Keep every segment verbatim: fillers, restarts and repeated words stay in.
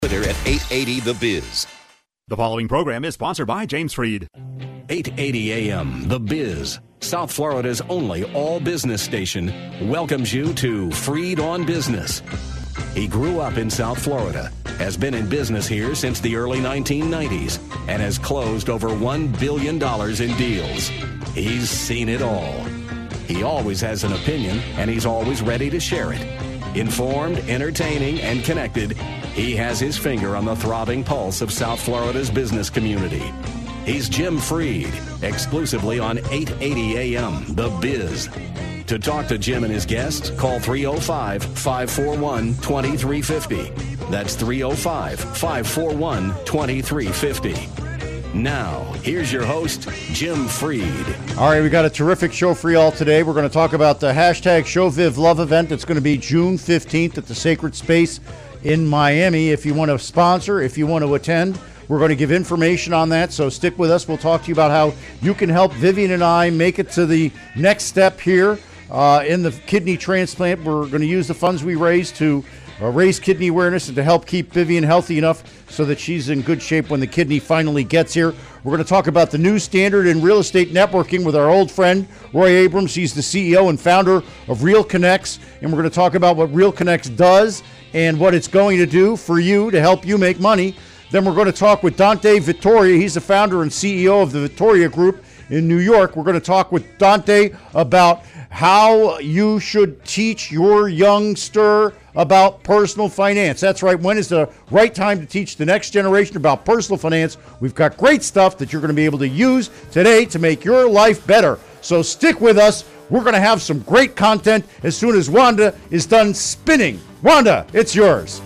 Twitter at eight eighty The Biz. The following program is sponsored by James Freed. eight eighty A M The Biz, South Florida's only all-business station, welcomes you to Freed on Business. He grew up in South Florida, has been in business here since the early nineteen nineties, and has closed over one billion dollars in deals. He's seen it all. He always has an opinion, and he's always ready to share it. Informed, entertaining, and connected, he has his finger on the throbbing pulse of South Florida's business community. He's Jim Freed, exclusively on eight eighty A M The Biz. To talk to Jim and his guests, call three oh five, five four one, two three five oh. That's three oh five, five four one, two three five oh. Now, here's your host, Jim Freed. All right, we got a terrific show for you all today. We're going to talk about the hashtag ShowVivLove event. It's going to be June fifteenth at the Sacred Space in Miami. If you want to sponsor, if you want to attend, we're going to give information on that, so stick with us. We'll talk to you about how you can help Vivian and I make it to the next step here uh, in the kidney transplant. We're going to use the funds we raise to uh, raise kidney awareness and to help keep Vivian healthy enough so that she's in good shape when the kidney finally gets here. We're going to talk about the new standard in real estate networking with our old friend, Roy Abrams. He's the C E O and founder of Real Connects, and we're going to talk about what Real Connects does and what it's going to do for you to help you make money. Then we're going to talk with Dante Vittoria. He's the founder and C E O of the Vittoria Group in New York. We're going to talk with Dante about how you should teach your youngster about personal finance. That's right. When is the right time to teach the next generation about personal finance? We've got great stuff that you're going to be able to use today to make your life better. So stick with us. We're going to have some great content as soon as Wanda is done spinning. Wanda, it's yours.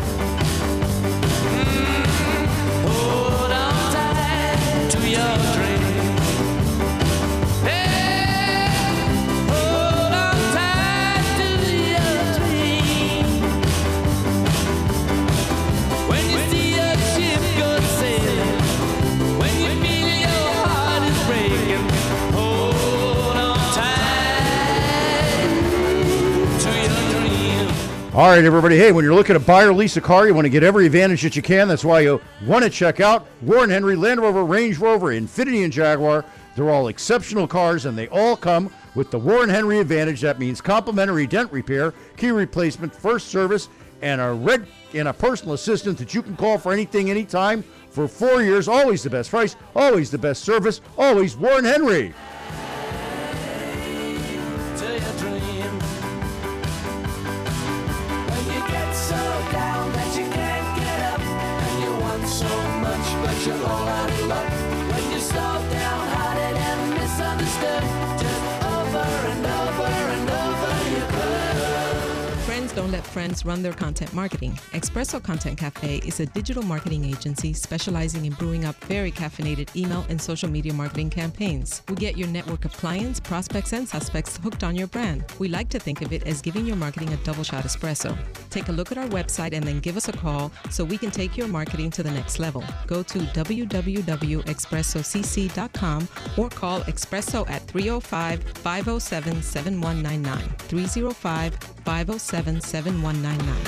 All right, everybody. Hey, when you're looking to buy or lease a car, you want to get every advantage that you can. That's why you want to check out Warren Henry, Land Rover, Range Rover, Infiniti, and Jaguar. They're all exceptional cars, and they all come with the Warren Henry Advantage. That means complimentary dent repair, key replacement, first service, and a red and a personal assistant that you can call for anything, anytime, for four years. Always the best price, always the best service, always Warren Henry. You're all out of luck when you're slow down, hearted and misunderstood. Just over and over and over you could. Friends don't let friends run their content marketing. Espresso Content Cafe is a digital marketing agency specializing in brewing up very caffeinated email and social media marketing campaigns. We get your network of clients, prospects, and suspects hooked on your brand. We like to think of it as giving your marketing a double shot espresso. Take a look at our website and then give us a call so we can take your marketing to the next level. Go to w w w dot espresso c c dot com or call Espresso at three oh five, five oh seven, seven one nine nine. three oh five, five oh seven, seven one nine nine.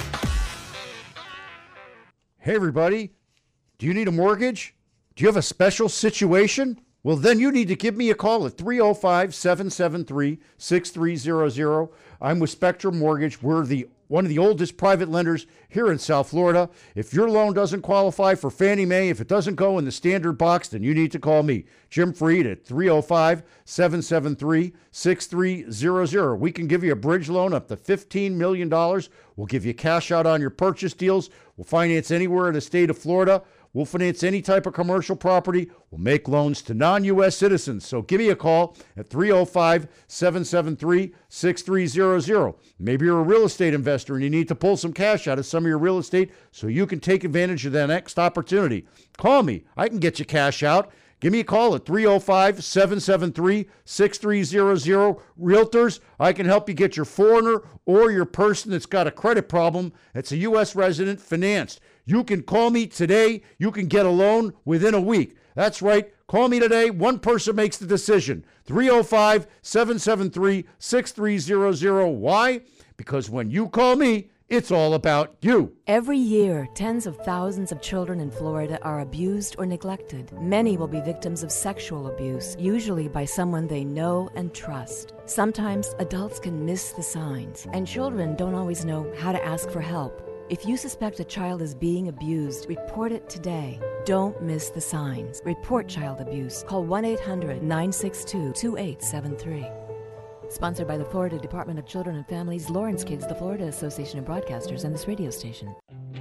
Hey, everybody. Do you need a mortgage? Do you have a special situation? Well, then you need to give me a call at three oh five, seven seven three, six three zero zero. I'm with Spectrum Mortgage. We're the one of the oldest private lenders here in South Florida. If your loan doesn't qualify for Fannie Mae, if it doesn't go in the standard box, then you need to call me, Jim Freed, at three oh five, seven seven three, six three zero zero. We can give you a bridge loan up to fifteen million dollars. We'll give you cash out on your purchase deals. We'll finance anywhere in the state of Florida. We'll finance any type of commercial property. We'll make loans to non-U S citizens. So give me a call at three oh five, seven seven three, six three zero zero. Maybe you're a real estate investor and you need to pull some cash out of some of your real estate so you can take advantage of that next opportunity. Call me. I can get you cash out. Give me a call at three oh five, seven seven three, six three zero zero. Realtors, I can help you get your foreigner or your person that's got a credit problem that's a U S resident financed. You can call me today. You can get a loan within a week. That's right. Call me today. One person makes the decision. three oh five, seven seven three, six three zero zero. Why? Because when you call me, It's all about you. Every year, tens of thousands of children in Florida are abused or neglected. Many will be victims of sexual abuse, usually by someone they know and trust. Sometimes adults can miss the signs, and children don't always know how to ask for help. If you suspect a child is being abused, report it today. Don't miss the signs. Report child abuse. Call one eight hundred nine six two two eight seven three. Sponsored by the Florida Department of Children and Families, Lawrence Kids, the Florida Association of Broadcasters, and this radio station.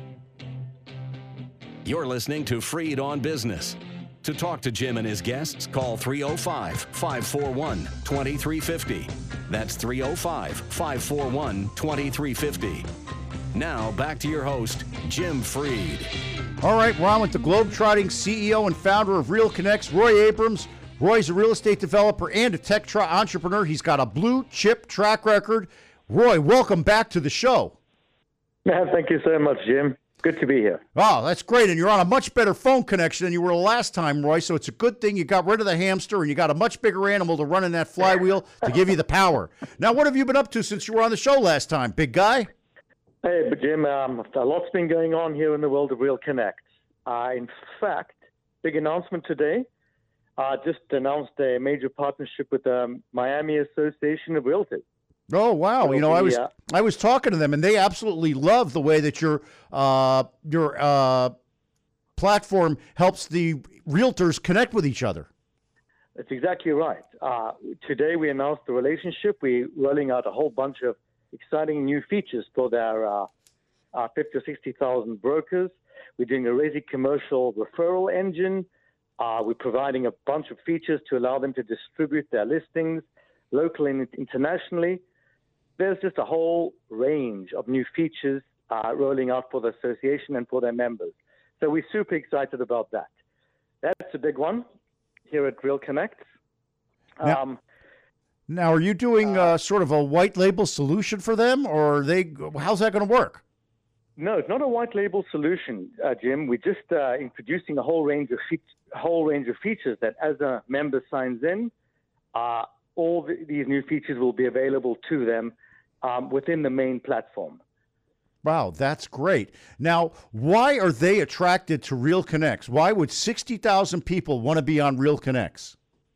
You're listening to Freed on Business. To talk to Jim and his guests, call three oh five, five four one, two three five oh. That's three oh five, five four one, two three five oh. Now, back to your host, Jim Freed. All right, we're on with the globetrotting C E O and founder of Real Connects, Roy Abrams. Roy's a real estate developer and a tech tra- entrepreneur. He's got a blue chip track record. Roy, welcome back to the show. Yeah, thank you so much, Jim. Good to be here. Oh, that's great. And you're on a much better phone connection than you were last time, Roy. So it's a good thing you got rid of the hamster and you got a much bigger animal to run in that flywheel to give you the power. Now, what have you been up to since you were on the show last time, big guy? Hey, but Jim, um, a lot's been going on here in the world of Real Connect. Uh, in fact, big announcement today. Uh, just announced a major partnership with the um, Miami Association of Realtors. Oh wow! So you know, I was uh, I was talking to them, and they absolutely love the way that your uh, your uh, platform helps the realtors connect with each other. That's exactly right. Uh, today we announced the relationship. We're rolling out a whole bunch of exciting new features for their uh, uh, fifty or sixty thousand brokers. We're doing a Resi commercial referral engine. Uh, we're providing a bunch of features to allow them to distribute their listings locally and internationally. There's just a whole range of new features uh, rolling out for the association and for their members. So we're super excited about that. That's a big one here at Real Connect. Now, Um, now are you doing uh, sort of a white label solution for them, or are they? How's that going to work? No, it's not a white label solution, uh, Jim. We're just uh, introducing a whole range of fe- whole range of features that, as a member signs in, uh, all the, these new features will be available to them um, within the main platform. Wow, that's great. Now, why are they attracted to Real Connects? Why would sixty thousand people want to be on Real Connects?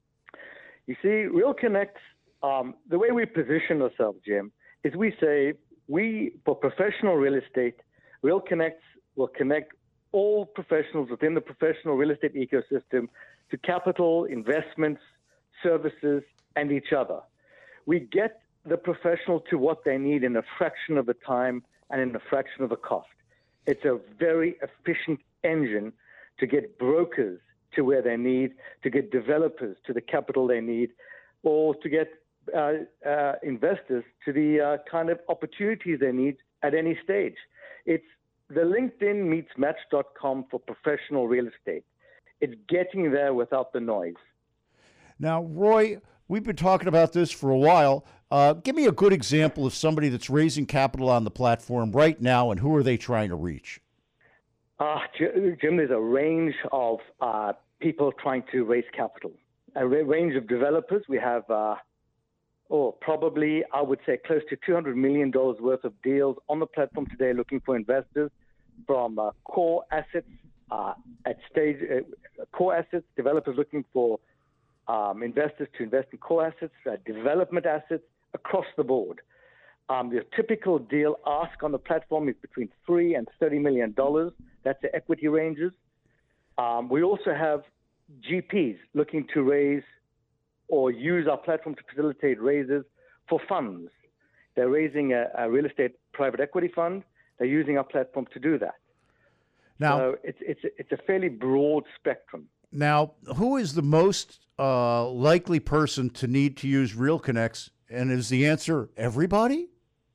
You see, Real Connects, um, the way we position ourselves, Jim, is we say we, for professional real estate, Real Connects will connect all professionals within the professional real estate ecosystem to capital, investments, services, and each other. We get the professional to what they need in a fraction of the time and in a fraction of the cost. It's a very efficient engine to get brokers to where they need, to get developers to the capital they need, or to get uh, uh, investors to the uh, kind of opportunities they need at any stage. It's the LinkedIn meets Match dot com for professional real estate. It's getting there without the noise. Now, Roy, we've been talking about this for a while. Uh, give me a good example of somebody that's raising capital on the platform right now, and who are they trying to reach? Uh, Jim, there's a range of uh, people trying to raise capital, a ra- range of developers. We have, uh, oh, probably, I would say, close to two hundred million dollars worth of deals on the platform today looking for investors, from uh, core assets uh, at stage, uh, core assets, developers looking for um, investors to invest in core assets, uh, development assets across the board. Um, the typical deal ask on the platform is between three and thirty million dollars. That's the equity ranges. Um, we also have G Ps looking to raise or use our platform to facilitate raises for funds. They're raising a, a real estate private equity fund. They're using our platform to do that. Now, so it's it's it's a fairly broad spectrum. Now, who is the most uh, likely person to need to use Real Connects? And is the answer everybody?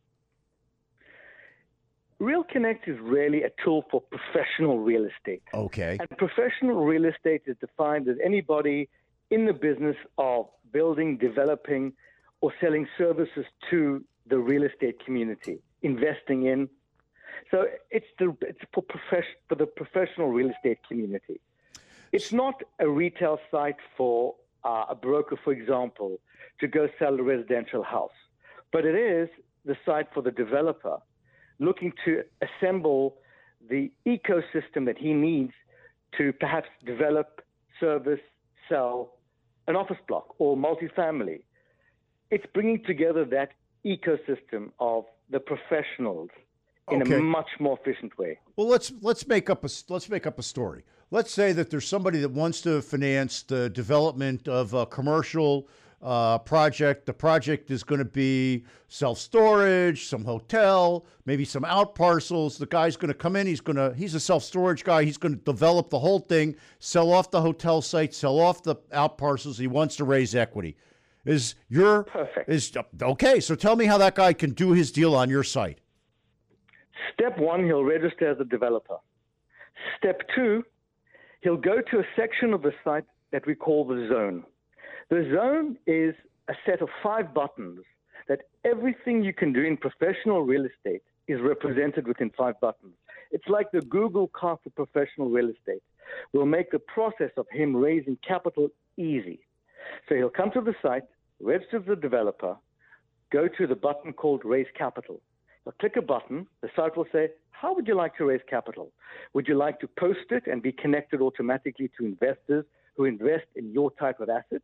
Real Connect is really a tool for professional real estate. Okay. And professional real estate is defined as anybody in the business of building, developing, or selling services to the real estate community, investing in. So it's the it's for profession for the professional real estate community. It's not a retail site for uh, a broker, for example, to go sell a residential house, but it is the site for the developer looking to assemble the ecosystem that he needs to perhaps develop, service, sell an office block or multifamily. It's bringing together that ecosystem of the professionals in Okay. a much more efficient way. Well, let's let's make up a let's make up a story. Let's say that there's somebody that wants to finance the development of a commercial uh, project. The project is going to be self-storage, some hotel, maybe some out parcels. The guy's going to come in. He's going to he's a self-storage guy. He's going to develop the whole thing, sell off the hotel site, sell off the out parcels. He wants to raise equity. Is your Perfect. is okay? So tell me how that guy can do his deal on your site. Step one, he'll register as a developer. Step two, he'll go to a section of the site that we call the zone. The zone is a set of five buttons that everything you can do in professional real estate is represented within five buttons. It's like the Google car for professional real estate. We'll make the process of him raising capital easy. So he'll come to the site, register as a developer, go to the button called Raise Capital. He'll click a button. The site will say, how would you like to raise capital? Would you like to post it and be connected automatically to investors who invest in your type of assets?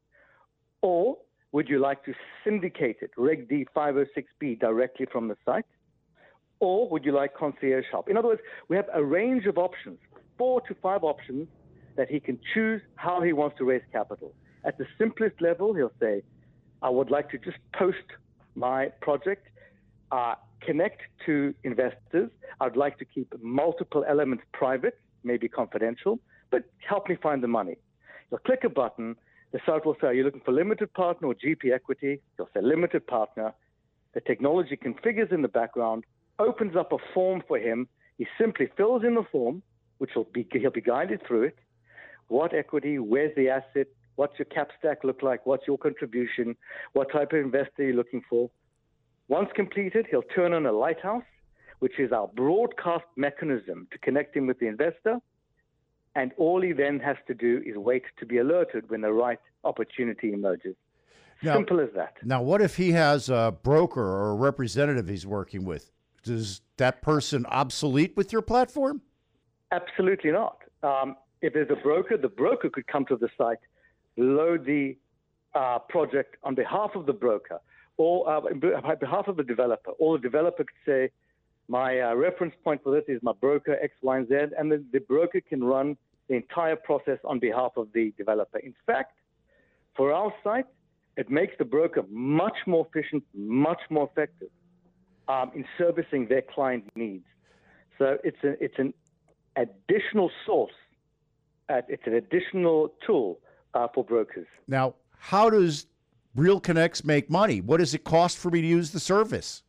Or would you like to syndicate it, Reg D five oh six B, directly from the site? Or would you like concierge help? In other words, we have a range of options, four to five options that he can choose how he wants to raise capital. At the simplest level, he'll say, I would like to just post my project, uh, connect to investors. I'd like to keep multiple elements private, maybe confidential, but help me find the money. You'll click a button. The site will say, are you looking for limited partner or G P equity? You'll say limited partner. The technology configures in the background, opens up a form for him. He simply fills in the form, which will be, he'll be guided through it. What equity? Where's the asset? What's your cap stack look like? What's your contribution? What type of investor are you looking for? Once completed, he'll turn on a lighthouse, which is our broadcast mechanism to connect him with the investor. And all he then has to do is wait to be alerted when the right opportunity emerges. Now- Simple as that. Now, what if he has a broker or a representative he's working with? Does that person obsolete with your platform? Absolutely not. Um, if there's a broker, the broker could come to the site, load the uh, project on behalf of the broker or uh, on behalf of the developer. Or the developer could say, my uh, reference point for this is my broker X, Y, and Z, and the, the broker can run the entire process on behalf of the developer. In fact, for our site, it makes the broker much more efficient, much more effective um, in servicing their client needs. So it's a, it's an additional source. Uh, it's an additional tool uh, for brokers. Now, how does RealConnex make money? What does it cost for me to use the service?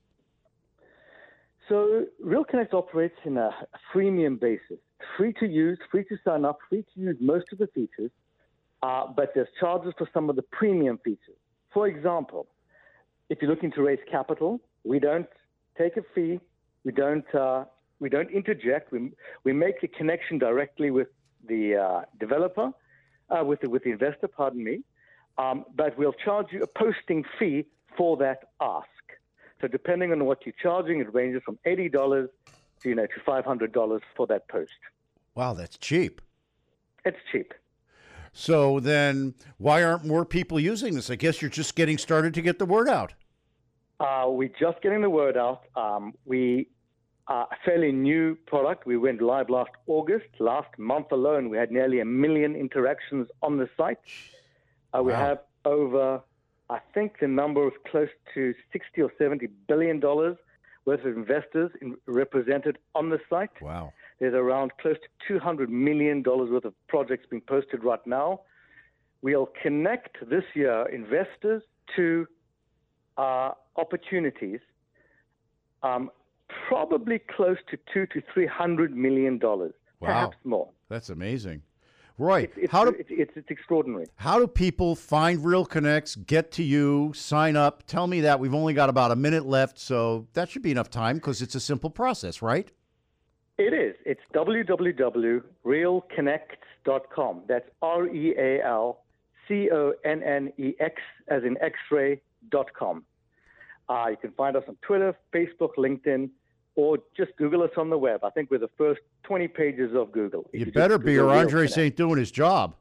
So RealConnex operates in a freemium basis, free to use, free to sign up, free to use most of the features, uh, but there's charges for some of the premium features. For example, if you're looking to raise capital, we don't take a fee, we don't uh, we don't interject, we we make the connection directly with the uh, developer, uh, with the with the investor, pardon me, um, but we'll charge you a posting fee for that ask. So depending on what you're charging, it ranges from eighty dollars to, you know, to five hundred dollars for that post. Wow, that's cheap. It's cheap. So then why aren't more people using this? I guess you're just getting started to get the word out. Uh, we're just getting the word out. Um, we are a fairly new product. We went live last August. Last month alone, we had nearly a million interactions on the site. Uh, we Wow. have over, I think the number is close to sixty or seventy billion dollars worth of investors in, represented on the site. Wow. There's around close to two hundred million dollars worth of projects being posted right now. We'll connect this year investors to uh, opportunities, um, probably close to two to three hundred million dollars, Wow. perhaps more. That's amazing. Right. It's, how do it's, it's, it's extraordinary. how do people find RealConnex, get to you, sign up? Tell me that. We've only got about a minute left, so that should be enough time because it's a simple process, right? It is. It's w w w dot real connect dot com. That's R E A L C O N N E X as in X-ray dot com. Uh, you can find us on Twitter, Facebook, LinkedIn. or just Google us on the web. I think we're the first twenty pages of Google. You, you better be, or Andres ain't doing his job.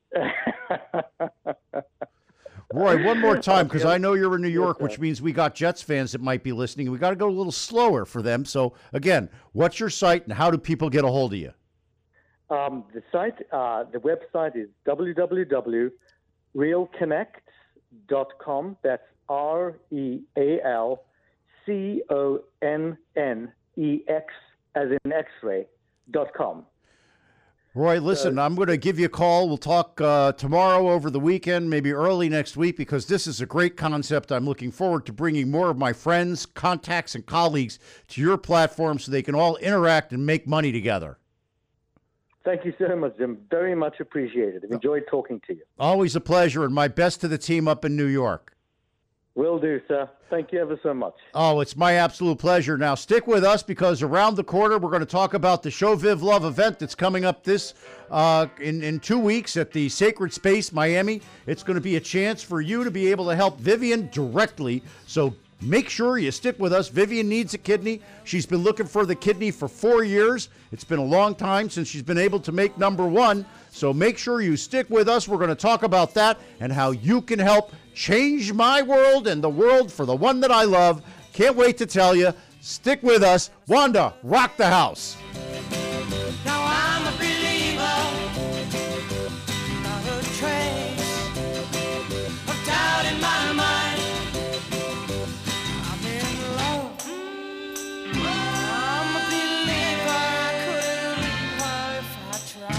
Roy, one more time, because I know you're in New York, yes, which means we got Jets fans that might be listening. We got to go a little slower for them. So, again, what's your site, and how do people get a hold of you? Um, the site, uh, the website is w w w dot real connect dot com. That's R E A L C O N N E X, as in X-ray, dot com. Roy, listen, I'm going to give you a call. We'll talk uh, tomorrow, over the weekend, maybe early next week, because this is a great concept. I'm looking forward to bringing more of my friends, contacts, and colleagues to your platform so they can all interact and make money together. Thank you so much, Jim. Very much appreciated. I've enjoyed talking to you. Always a pleasure, and my best to the team up in New York. Will do, sir. Thank you ever so much. Oh, it's my absolute pleasure. Now, stick with us, because around the corner, we're going to talk about the Show Viv Love event that's coming up this uh, in, in two weeks at the Sacred Space, Miami. It's going to be a chance for you to be able to help Vivian directly. So make sure you stick with us. Vivian needs a kidney. She's been looking for the kidney for four years. It's been a long time since she's been able to make number one. So make sure you stick with us. We're going to talk about that and how you can help change my world and the world for the one that I love. Can't wait to tell you. Stick with us. Wanda, rock the house. Now I'm a believer, not a trace of doubt in my mind. I'm in love. I'm a believer, I couldn't leave her if I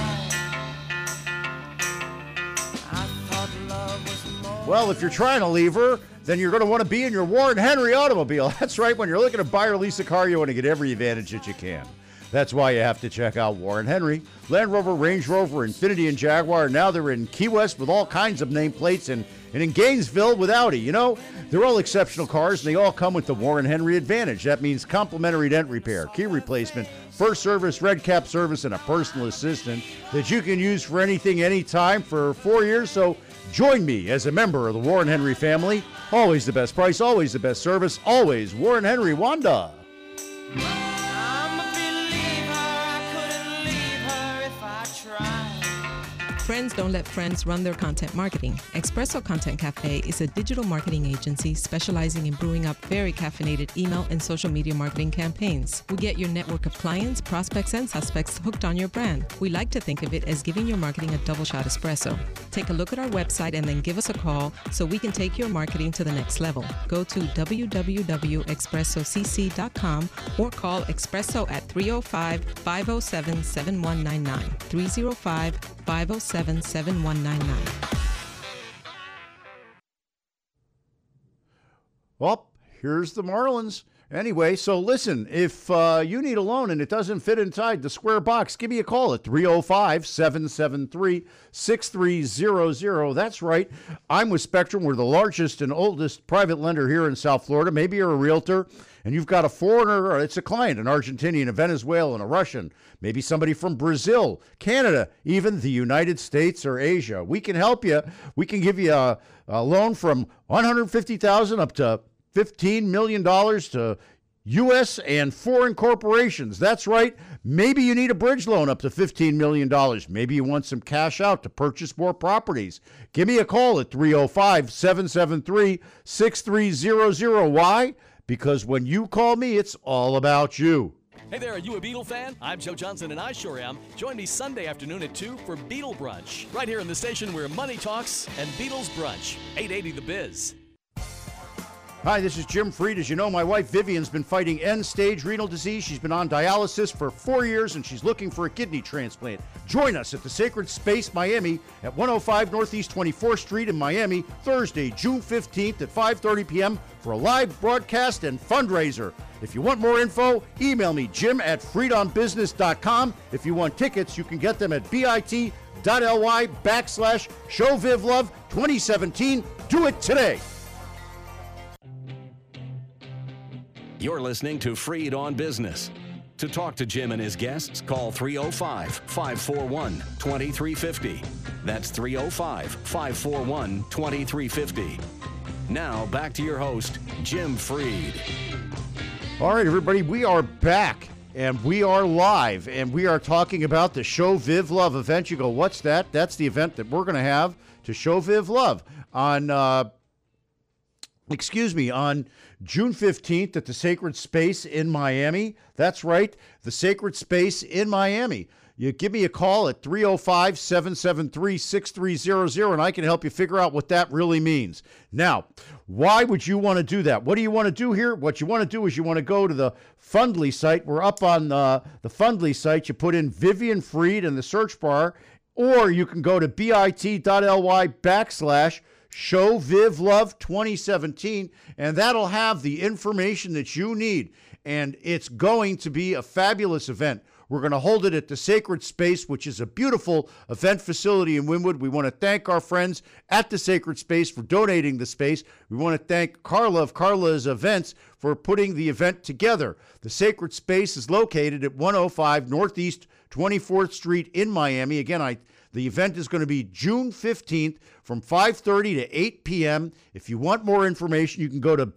tried. I thought love was more. Well, if you're trying to leave her, then you're going to want to be in your Warren Henry automobile. That's right. When you're looking to buy or lease a car, you want to get every advantage that you can. That's why you have to check out Warren Henry. Land Rover, Range Rover, Infiniti, and Jaguar. Now they're in Key West with all kinds of nameplates, and, and in Gainesville with Audi. You know, they're all exceptional cars, and they all come with the Warren Henry advantage. That means complimentary dent repair, key replacement, first service, red cap service, and a personal assistant that you can use for anything, anytime for four years. So join me as a member of the Warren Henry family. Always the best price, always the best service, always Warren Henry. Wanda. I'm a believer, I couldn't leave her if I tried. Friends don't let friends run their content marketing. Espresso Content Cafe is a digital marketing agency specializing in brewing up very caffeinated email and social media marketing campaigns. We get your network of clients, prospects, and suspects hooked on your brand. We like to think of it as giving your marketing a double shot espresso. Take a look at our website and then give us a call so we can take your marketing to the next level. Go to w w w dot espresso c c dot com or call Espresso at three oh five, five oh seven, seven one nine nine. three oh five, five oh seven, seven one nine nine. Well, here's the Marlins. Anyway, so listen, if uh, you need a loan and it doesn't fit inside the square box, give me a call at three oh five, seven seven three, six three zero zero. That's right. I'm with Spectrum. We're the largest and oldest private lender here in South Florida. Maybe you're a realtor and you've got a foreigner, or it's a client, an Argentinian, a Venezuelan, a Russian, maybe somebody from Brazil, Canada, even the United States or Asia. We can help you. We can give you a, a loan from one hundred fifty thousand dollars up to fifteen million dollars to U S and foreign corporations. That's right. Maybe you need a bridge loan up to fifteen million dollars. Maybe you want some cash out to purchase more properties. Give me a call at three oh five, seven seven three, six three zero zero. Why? Because when you call me, it's all about you. Hey there, are you a Beatle fan? I'm Joe Johnson, and I sure am. Join me Sunday afternoon at two for Beatle Brunch, right here in the station where money talks and Beatles brunch. eight eighty The Biz. Hi, this is Jim Freed. As you know, my wife Vivian's been fighting end-stage renal disease. She's been on dialysis for four years, and she's looking for a kidney transplant. Join us at the Sacred Space Miami at one oh five Northeast twenty-fourth Street in Miami, Thursday, June fifteenth at five thirty p.m. for a live broadcast and fundraiser. If you want more info, email me, jim at freedonbusiness dot com. If you want tickets, you can get them at bit.ly backslash ShowVivLove twenty seventeen. Do it today. You're listening to Freed on Business. To talk to Jim and his guests, call three oh five, five four one, two three five oh. That's three oh five, five four one, two three five oh. Now, back to your host, Jim Freed. All right, everybody, we are back, and we are live, and we are talking about the Show Viv Love event. You go, what's that? That's the event that we're going to have to show Viv Love on, uh, excuse me, on June fifteenth at the Sacred Space in Miami. That's right, the Sacred Space in Miami. You give me a call at three oh five, seven seven three, six three zero zero, and I can help you figure out what that really means. Now, why would you want to do that? What do you want to do here? What you want to do is you want to go to the Fundly site. We're up on uh, the Fundly site. You put in Vivian Freed in the search bar, or you can go to bit.ly backslash Show Viv Love twenty seventeen, and that'll have the information that you need. And it's going to be a fabulous event. We're going to hold it at the Sacred Space, which is a beautiful event facility in Wynwood. We want to thank our friends at the Sacred Space for donating the space. We want to thank Carla of Carla's Events for putting the event together. The Sacred Space is located at one oh five Northeast twenty-fourth Street in Miami. Again, I the event is going to be June fifteenth from five thirty to eight p.m. If you want more information, you can go to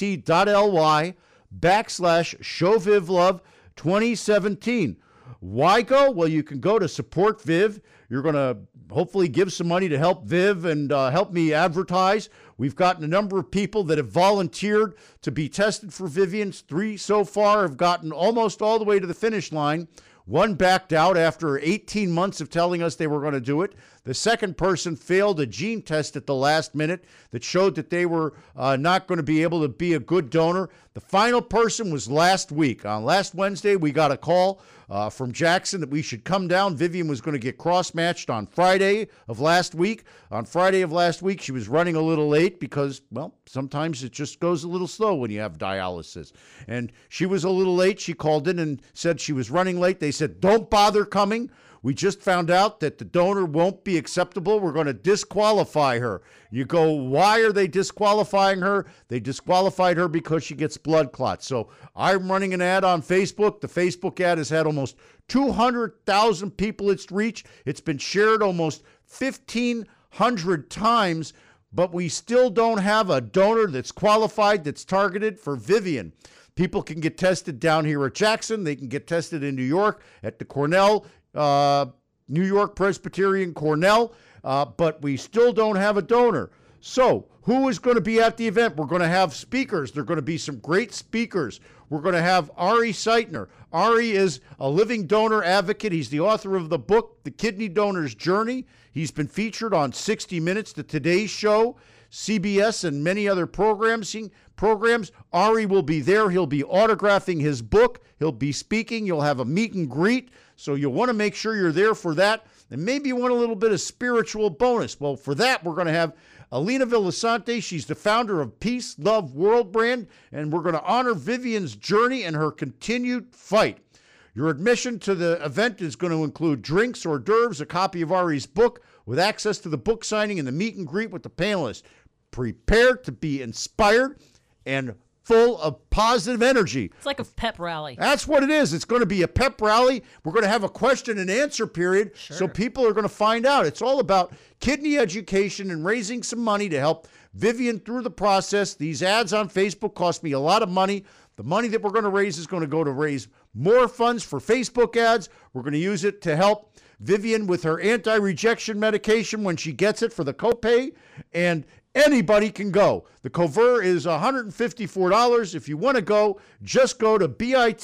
bit.ly backslash Show Viv Love twenty seventeen. Why go? Well, you can go to Support Viv. You're going to hopefully give some money to help Viv and uh, help me advertise. We've gotten a number of people that have volunteered to be tested for Vivian's. Three so far have gotten almost all the way to the finish line. One backed out after eighteen months of telling us they were going to do it. The second person failed a gene test at the last minute that showed that they were uh, not going to be able to be a good donor. The final person was last week. On last Wednesday, we got a call uh, from Jackson that we should come down. Vivian was going to get cross-matched on Friday of last week. On Friday of last week, she was running a little late because, well, sometimes it just goes a little slow when you have dialysis. And she was a little late. She called in and said she was running late. They said, don't bother coming. We just found out that the donor won't be acceptable. We're going to disqualify her. You go, why are they disqualifying her? They disqualified her because she gets blood clots. So I'm running an ad on Facebook. The Facebook ad has had almost two hundred thousand people it's reached. It's been shared almost fifteen hundred times, but we still don't have a donor that's qualified, that's targeted for Vivian. People can get tested down here at Jackson. They can get tested in New York at the Cornell Uh, New York Presbyterian Cornell, uh, but we still don't have a donor. So who is going to be at the event? We're going to have speakers. There are going to be some great speakers. We're going to have Ari Seitner. Ari is a living donor advocate. He's the author of the book, The Kidney Donor's Journey. He's been featured on sixty minutes, The Today Show, C B S, and many other programs. Programs. Ari will be there. He'll be autographing his book. He'll be speaking. You'll have a meet and greet. So you'll want to make sure you're there for that. And maybe you want a little bit of spiritual bonus. Well, for that, we're going to have Alina Villasante. She's the founder of Peace, Love, World brand. And we're going to honor Vivian's journey and her continued fight. Your admission to the event is going to include drinks, hors d'oeuvres, a copy of Ari's book, with access to the book signing and the meet and greet with the panelists. Prepare to be inspired and full of positive energy. It's like a pep rally. That's what it is. It's going to be a pep rally. We're going to have a question and answer period, Sure. so people are going to find out. It's all about kidney education and raising some money to help Vivian through the process. These ads on Facebook cost me a lot of money. The money that we're going to raise is going to go to raise more funds for Facebook ads. We're going to use it to help Vivian with her anti-rejection medication when she gets it for the copay, and anybody can go. The cover is one hundred fifty-four dollars. If you want to go, just go to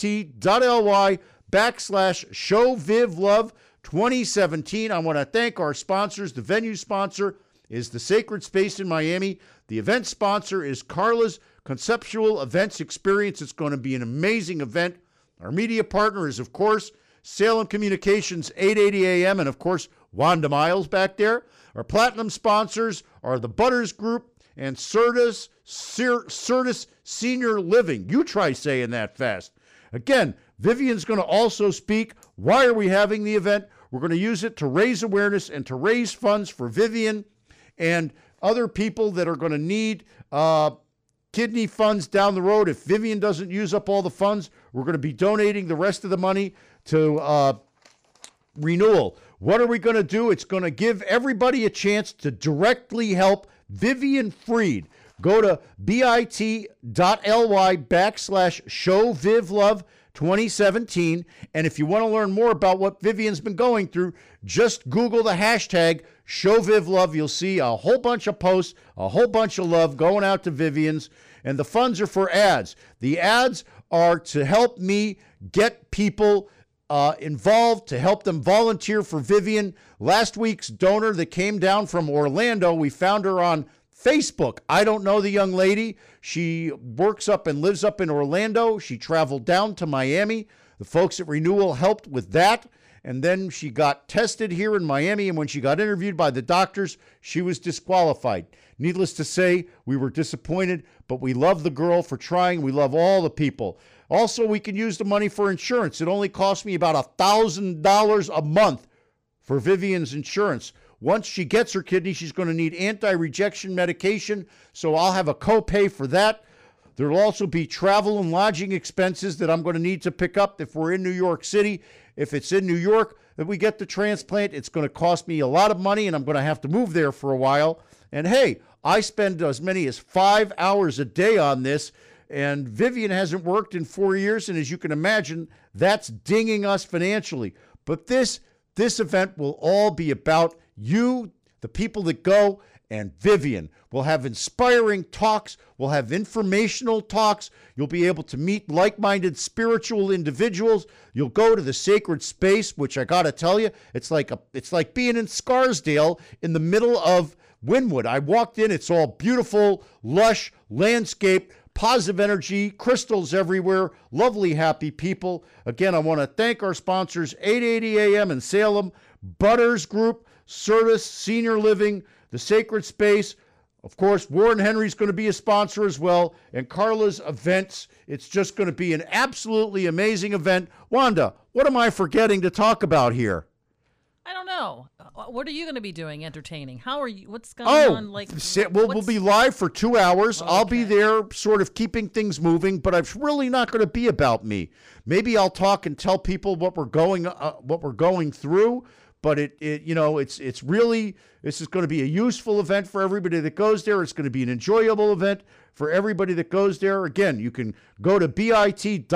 bit.ly backslash Show Viv Love twenty seventeen. I want to thank our sponsors. The venue sponsor is the Sacred Space in Miami. The event sponsor is Carla's Conceptual Events Experience. It's going to be an amazing event. Our media partner is, of course, Salem Communications, eight eighty A M, and, of course, Wanda Miles back there. Our platinum sponsors are the Butters Group and Certus, Certus Senior Living. You try saying that fast. Again, Vivian's going to also speak. Why are we having the event? We're going to use it to raise awareness and to raise funds for Vivian and other people that are going to need uh, kidney funds down the road. If Vivian doesn't use up all the funds, we're going to be donating the rest of the money to uh, Renewal. What are we going to do? It's going to give everybody a chance to directly help Vivian Freed. Go to bit.ly backslash show Viv Love twenty seventeen. And if you want to learn more about what Vivian's been going through, just Google the hashtag Show Viv Love. You'll see a whole bunch of posts, a whole bunch of love going out to Vivian's. And the funds are for ads. The ads are to help me get people uh, involved, to help them volunteer for Vivian. Last week's donor that came down from Orlando, we found her on Facebook. I don't know the young lady. She works up and lives up in Orlando. She traveled down to Miami. The folks at Renewal helped with that. And then she got tested here in Miami. And when she got interviewed by the doctors, she was disqualified. Needless to say, we were disappointed, but we love the girl for trying. We love all the people. Also, we can use the money for insurance. It only cost me about one thousand dollars a month for Vivian's insurance. Once she gets her kidney, she's going to need anti-rejection medication, so I'll have a copay for that. There will also be travel and lodging expenses that I'm going to need to pick up if we're in New York City. If it's in New York that we get the transplant, it's going to cost me a lot of money, and I'm going to have to move there for a while. And hey, I spend as many as five hours a day on this, and Vivian hasn't worked in four years, and as you can imagine, that's dinging us financially. But this this event will all be about you, the people that go, and Vivian. We'll have inspiring talks. We'll have informational talks. You'll be able to meet like-minded spiritual individuals. You'll go to the sacred space, which I got to tell you, it's like a, it's like being in Scarsdale in the middle of Wynwood. I walked in. It's all beautiful, lush landscape, positive energy, crystals everywhere, lovely, happy people. Again, I want to thank our sponsors, eight eighty A M in Salem, Butters Group, Certus Senior Living, The Sacred Space. Of course, Warren Henry's going to be a sponsor as well, and Carla's Events. It's just going to be an absolutely amazing event. Wanda, what am I forgetting to talk about here? I don't know. What are you going to be doing entertaining? How are you? What's going oh, on? Like, we'll, we'll be live for two hours. Okay. I'll be there sort of keeping things moving, but it's really not going to be about me. Maybe I'll talk and tell people what we're going uh, what we're going through, but it, it you know, it's it's really, this is going to be a useful event for everybody that goes there. It's going to be an enjoyable event for everybody that goes there. Again, you can go to bit.ly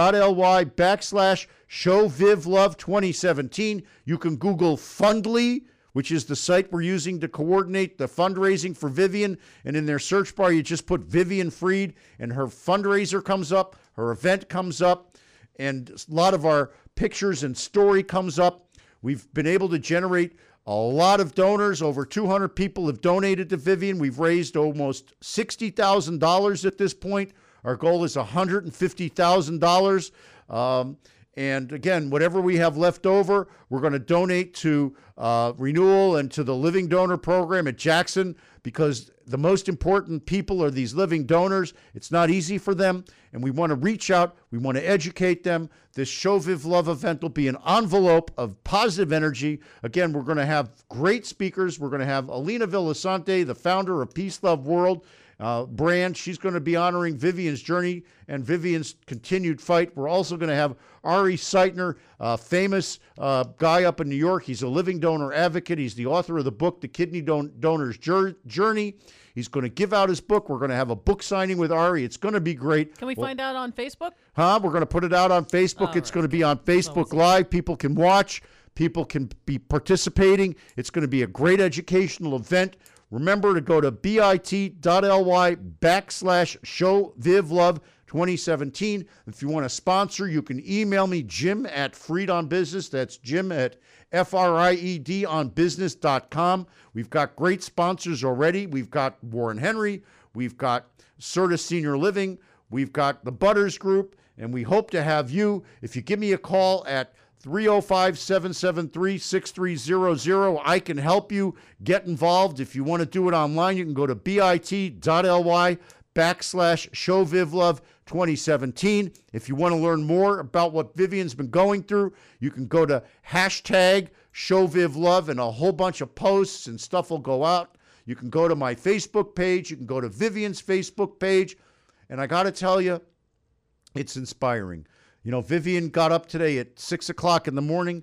backslash show Viv Love twenty seventeen. You can Google Fundly, which is the site we're using to coordinate the fundraising for Vivian. And in their search bar, you just put Vivian Freed, and her fundraiser comes up, her event comes up, and a lot of our pictures and story comes up. We've been able to generate a lot of donors. Over two hundred people have donated to Vivian. We've raised almost sixty thousand dollars at this point. Our goal is one hundred fifty thousand dollars. Um, and again, whatever we have left over, we're going to donate to uh, Renewal and to the Living Donor Program at Jackson, because the most important people are these living donors. It's not easy for them, and we want to reach out. We want to educate them. This Show Viv Love event will be an envelope of positive energy. Again, we're going to have great speakers. We're going to have Alina Villasante, the founder of Peace Love World uh, brand. She's going to be honoring Vivian's journey and Vivian's continued fight. We're also going to have Ari Seitner, a famous uh, guy up in New York. He's a living donor advocate. He's the author of the book, The Kidney Don- Donor's Journey. He's going to give out his book. We're going to have a book signing with Ari. It's going to be great. Can we well, find out on Facebook? Huh? We're going to put it out on Facebook. All it's right. going to be on Facebook Live. People can watch. People can be participating. It's going to be a great educational event. Remember to go to bit.ly backslash show Viv Love twenty seventeen. If you want to sponsor, you can email me, Jim at Freed on Business. That's Jim at F R I E D on business dot com. We've got great sponsors already. We've got Warren Henry. We've got Certus Senior Living. We've got the Butters Group. And we hope to have you. If you give me a call at three oh five, seven seven three, six three zero zero, I can help you get involved. If you want to do it online, you can go to bit.ly backslash show Viv Love twenty seventeen. If you want to learn more about what Vivian's been going through, you can go to hashtag show Viv Love, and a whole bunch of posts and stuff will go out. You can go to my Facebook page. You can go to Vivian's Facebook page. And I got to tell you, it's inspiring. You know, Vivian got up today at six o'clock in the morning.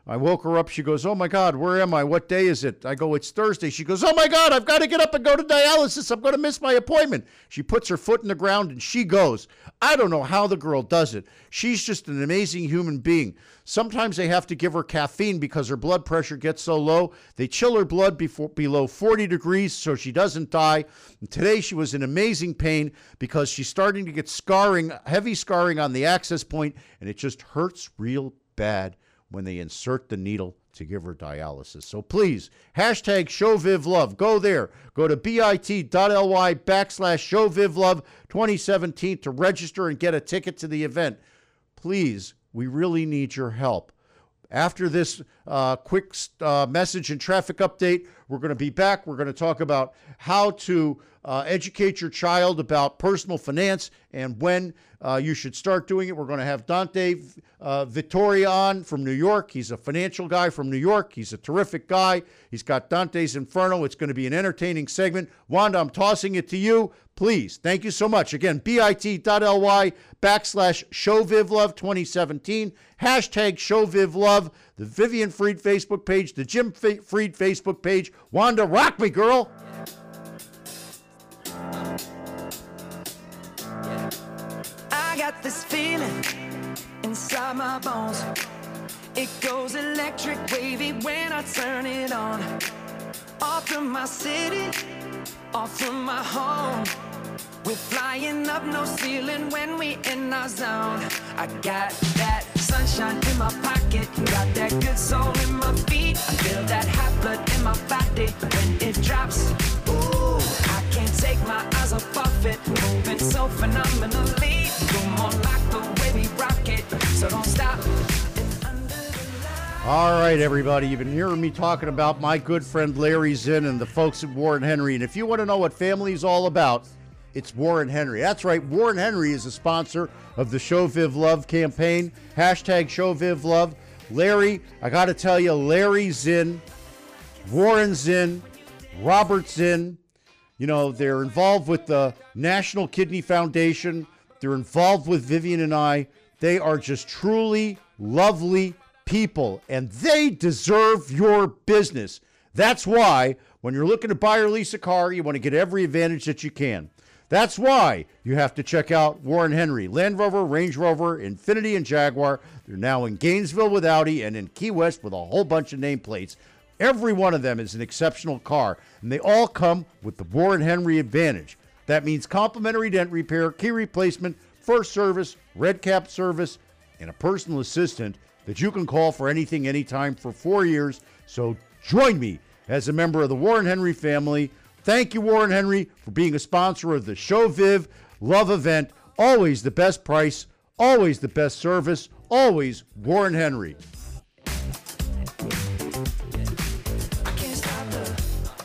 I woke her up. She goes, oh, my God, where am I? What day is it? I go, it's Thursday. She goes, oh, my God, I've got to get up and go to dialysis. I'm going to miss my appointment. She puts her foot in the ground and she goes. I don't know how the girl does it. She's just an amazing human being. Sometimes they have to give her caffeine because her blood pressure gets so low. They chill her blood before, below forty degrees so she doesn't die. And today she was in amazing pain because she's starting to get scarring, heavy scarring on the access point, and it just hurts real bad when they insert the needle to give her dialysis. So please, hashtag ShowVivLove. Go there. Go to bit.ly backslash ShowVivLove twenty seventeen to register and get a ticket to the event. Please, we really need your help. After this uh, quick uh, message and traffic update, we're going to be back. We're going to talk about how to uh, educate your child about personal finance and when uh, you should start doing it. We're going to have Dante uh, Vittoria on from New York. He's a financial guy from New York. He's a terrific guy. He's got Dante's Inferno. It's going to be an entertaining segment. Wanda, I'm tossing it to you. Please, thank you so much. Again, bit.ly backslash ShowVivLove twenty seventeen, hashtag ShowVivLove, the Vivian Freed Facebook page, the Jim Freed Facebook page. Wanda, rock me, girl. I got this feeling inside my bones. It goes electric wavy when I turn it on. Off from my city, off from my home. We're flying up no ceiling when we in our zone. I got that sunshine in my pocket, got that good soul in my feet. I feel that hot blood in my body when it drops. Ooh, I can't take my eyes off it, moving so phenomenally. You're more like the way we rock it, so don't stop. All right, everybody, you've been hearing me talking about my good friend Larry Zinn and the folks at Warren Henry. And if you want to know what family is all about, it's Warren Henry. That's right, Warren Henry is a sponsor of the ShowVivLove campaign, hashtag ShowVivLove. Larry, I got to tell you, Larry Zinn, Warren Zinn, Robert Zinn, you know, they're involved with the National Kidney Foundation. They're involved with Vivian and I. They are just truly lovely people, and they deserve your business. That's why when you're looking to buy or lease a car, you want to get every advantage that you can. That's why you have to check out Warren Henry. Land Rover, Range Rover, Infiniti, and Jaguar. They're now in Gainesville with Audi and in Key West with a whole bunch of nameplates. Every one of them is an exceptional car, and they all come with the Warren Henry advantage. That means complimentary dent repair, key replacement, first service, red cap service, and a personal assistant that you can call for anything, anytime for four years. So join me as a member of the Warren Henry family. Thank you, Warren Henry, for being a sponsor of the ShowViv Love event. Always the best price, always the best service, always Warren Henry. I can't stop the,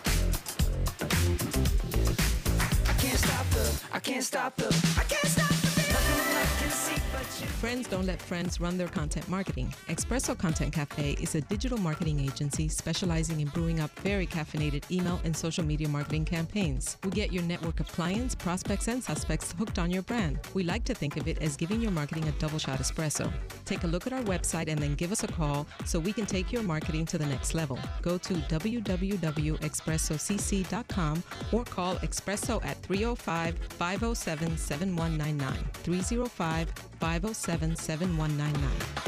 I can't stop the, I can't stop the, I can't stop the, nothing I can see but you. Friends don't let friends run their content marketing. Espresso Content Cafe is a digital marketing agency specializing in brewing up very caffeinated email and social media marketing campaigns. We get your network of clients, prospects, and suspects hooked on your brand. We like to think of it as giving your marketing a double shot espresso. Take a look at our website and then give us a call so we can take your marketing to the next level. Go to w w w dot espresso c c dot com or call Espresso at three oh five, five oh seven, seven one nine nine. three oh five, five oh seven, seven one nine nine.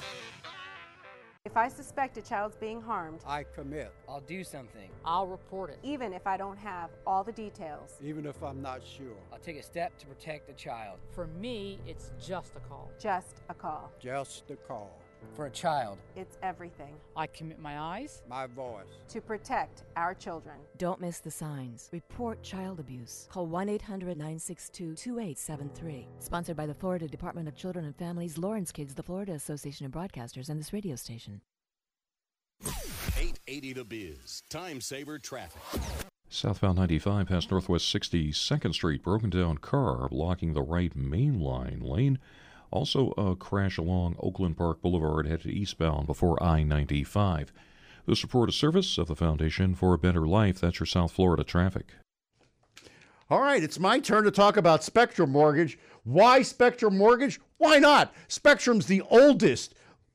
If I suspect a child's being harmed, I commit. I'll do something. I'll report it. even if I don't have all the details. Even if I'm not sure. I'll take a step to protect the child. For me, it's just a call. Just a call. Just the call. For a child, It's everything I commit my eyes. My voice. to protect our children. Don't miss the signs. Report child abuse. Call one eight hundred, nine six two, two eight seven three. Sponsored by the Florida Department of Children and Families, Lawrence Kids, the Florida Association of Broadcasters, and this radio station. eight eighty The Biz, time saver traffic. Southbound ninety-five past Northwest sixty-second Street, broken down car blocking the right main line lane. Also a crash along Oakland Park Boulevard headed eastbound before I ninety-five. This report is service of the Foundation for a Better Life. That's your South Florida traffic. All right, it's my turn to talk about Spectrum Mortgage. Why Spectrum Mortgage? Why not? Spectrum's the oldest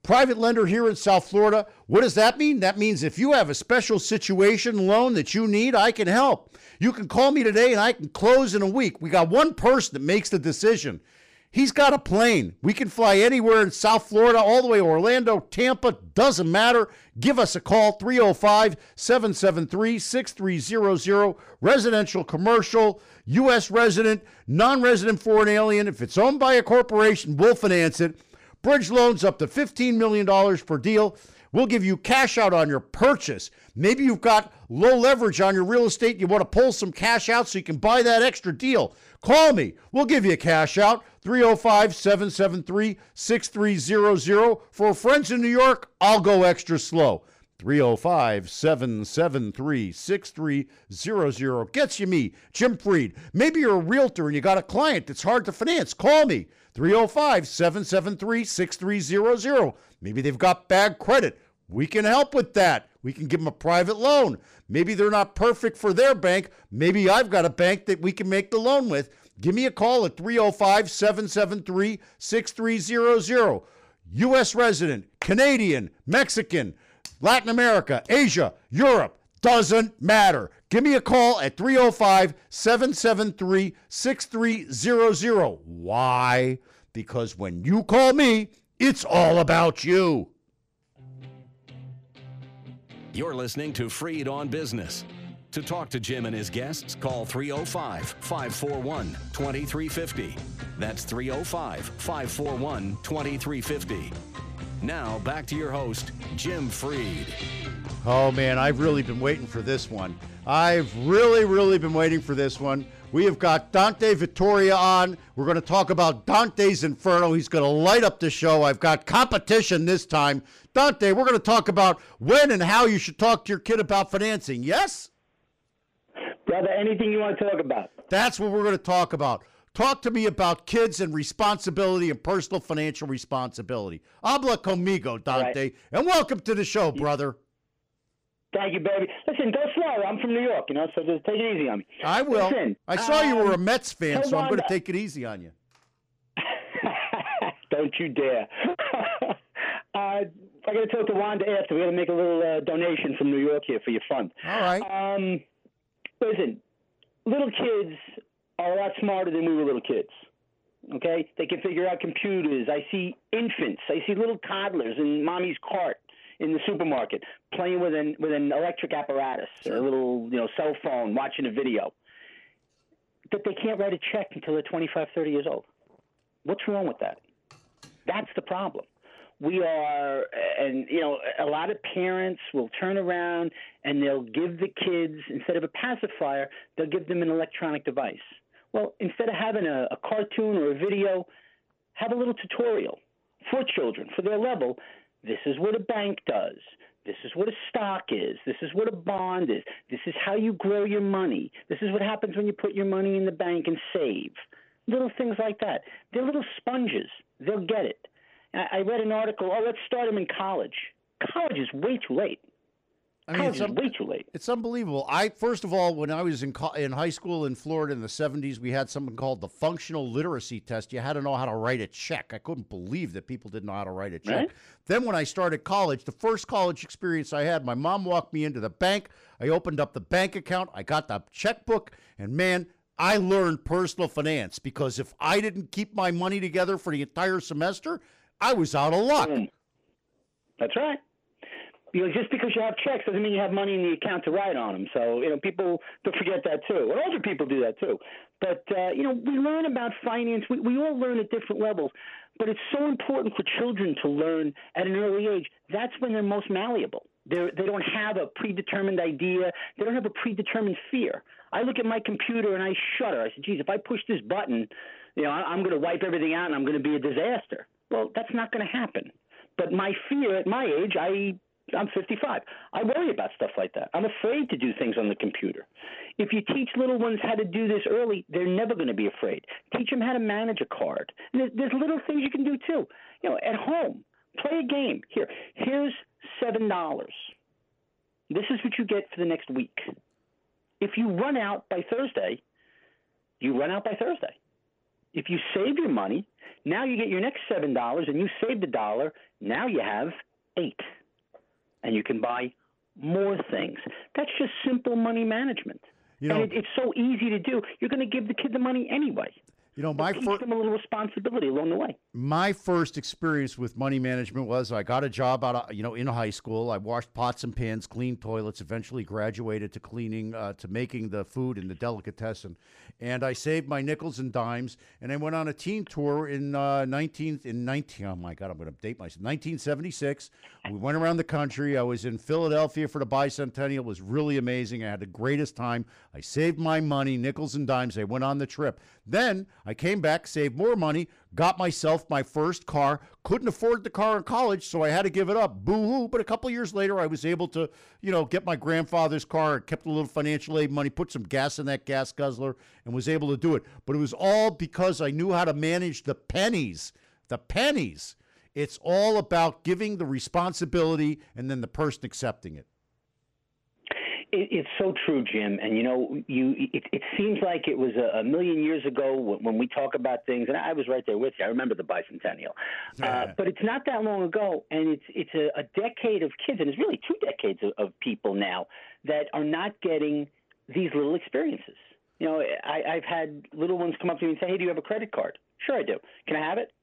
private lender here in South Florida. What does that mean? That means if you have a special situation loan that you need, I can help. You can call me today and I can close in a week. We got one person that makes the decision. He's got a plane. We can fly anywhere in South Florida, all the way to Orlando, Tampa, doesn't matter. Give us a call, three oh five, seven seven three, six three zero zero. Residential, commercial, U S resident, non-resident foreign alien. If it's owned by a corporation, we'll finance it. Bridge loans up to fifteen million dollars per deal. We'll give you cash out on your purchase. Maybe you've got low leverage on your real estate. You want to pull some cash out so you can buy that extra deal. Call me. We'll give you a cash out. three oh five, seven seven three, six three zero zero. For friends in New York, I'll go extra slow. three oh five, seven seven three, six three zero zero. Gets you me, Jim Freed. Maybe you're a realtor and you got a client that's hard to finance. Call me. three oh five, seven seven three, six three zero zero. Maybe they've got bad credit. We can help with that. We can give them a private loan. Maybe they're not perfect for their bank. Maybe I've got a bank that we can make the loan with. Give me a call at three oh five, seven seven three, six three zero zero. U S resident, Canadian, Mexican, Latin America, Asia, Europe, doesn't matter. Give me a call at three oh five, seven seven three, six three zero zero. Why? Because when you call me, it's all about you. You're listening to Freed on Business. To talk to Jim and his guests, call three oh five, five four one, two three five oh. That's three oh five, five four one, two three five oh. Now, back to your host, Jim Freed. Oh, man, I've really been waiting for this one. I've really, really been waiting for this one. We have got Dante Vittoria on. We're going to talk about Dante's Inferno. He's going to light up the show. I've got competition this time. Dante, we're going to talk about when and how you should talk to your kid about financing. Yes? Brother, anything you want to talk about. That's what we're going to talk about. Talk to me about kids and responsibility and personal financial responsibility. Habla conmigo, Dante. Right. And welcome to the show, brother. Thank you, baby. Listen, go slow. I'm from New York, you know, so just take it easy on me. I will. Listen, I saw um, you were a Mets fan, so I'm going to uh, take it easy on you. Don't you dare. uh, I got to talk to Wanda after. We got to make a little uh, donation from New York here for your fund. All right. Um, listen, little kids are a lot smarter than we were little kids. Okay? They can figure out computers. I see infants. I see little toddlers in mommy's cart in the supermarket playing with an with an electric apparatus, sure. a little you know cell phone, watching a video. But they can't write a check until they're twenty-five, thirty years old. What's wrong with that? That's the problem. We are, and you know, a lot of parents will turn around and they'll give the kids, instead of a pacifier, they'll give them an electronic device. Well, instead of having a, a cartoon or a video, have a little tutorial for children, for their level. This is what a bank does. This is what a stock is. This is what a bond is. This is how you grow your money. This is what happens when you put your money in the bank and save. Little things like that. They're little sponges. They'll get it. I read an article, oh, let's start them in college. College is way too late. I mean, college it's is un- way too late. It's unbelievable. I First of all, when I was in co- in high school in Florida in the seventies, we had something called the functional literacy test. You had to know how to write a check. I couldn't believe that people didn't know how to write a check. Right? Then when I started college, the first college experience I had, my mom walked me into the bank. I opened up the bank account. I got the checkbook, and man, I learned personal finance because if I didn't keep my money together for the entire semester, I was out of luck. Mm. That's right. You know, just because you have checks doesn't mean you have money in the account to write on them. So, you know, people don't forget that too. And older people do that too. But, uh, you know, we learn about finance. We, we all learn at different levels. But it's so important for children to learn at an early age. That's when they're most malleable. They're, they don't have a predetermined idea. They don't have a predetermined fear. I look at my computer and I shudder. I said, geez, if I push this button, you know, I'm going to wipe everything out and I'm going to be a disaster. Well, that's not going to happen. But my fear at my age, I, I'm fifty-five. I worry about stuff like that. I'm afraid to do things on the computer. If you teach little ones how to do this early, they're never going to be afraid. Teach them how to manage a card. And there's, there's little things you can do too. You know, at home, play a game. Here, here's seven dollars. This is what you get for the next week. If you run out by Thursday, you run out by Thursday. If you save your money, Now you get your next seven dollars, and you saved a dollar. Now you have eight, and you can buy more things. That's just simple money management. You know, and it, it's so easy to do. You're going to give the kid the money anyway. You know, my teach fir- them a little responsibility along the way. My first experience with money management was I got a job out of, you know, in high school. I washed pots and pans, cleaned toilets, eventually graduated to cleaning, uh, to making the food and the delicatessen. And I saved my nickels and dimes, and I went on a teen tour in uh, nineteen in nineteen. Oh my God, I'm going to date myself. nineteen seventy-six. We went around the country. I was in Philadelphia for the bicentennial. It was really amazing. I had the greatest time. I saved my money, nickels and dimes. I went on the trip. Then I came back, saved more money, got myself my first car, couldn't afford the car in college, so I had to give it up. Boo-hoo. But a couple years later, I was able to, you know, get my grandfather's car, kept a little financial aid money, put some gas in that gas guzzler, and was able to do it. But it was all because I knew how to manage the pennies. The pennies. It's all about giving the responsibility and then the person accepting it. It, it's so true, Jim. And, you know, you it, it seems like it was a, a million years ago when, when we talk about things, and I was right there with you. I remember the bicentennial. Yeah. Uh, but it's not that long ago, and it's it's a, a decade of kids, and it's really two decades of, of people now that are not getting these little experiences. You know, I, I've had little ones come up to me and say, hey, do you have a credit card? Sure, I do. Can I have it?